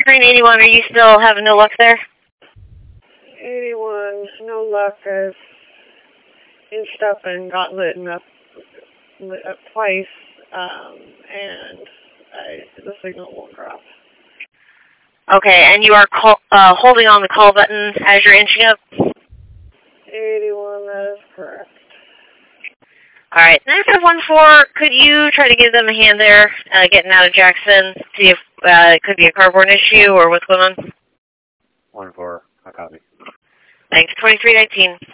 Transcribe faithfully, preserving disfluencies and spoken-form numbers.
Crane eighty-one, are you still having no luck there? eighty-one, no luck. I've inched up and got lit up, lit up twice, um, and I, the signal won't drop. Okay, and you are call, uh, holding on the call button as you're inching up? eighty-one, that is correct. All right, nine five one four, could you try to give them a hand there, uh, getting out of Jackson, see if uh, it could be a cardboard issue or what's going on? one four, I copy. Thanks, twenty-three nineteen.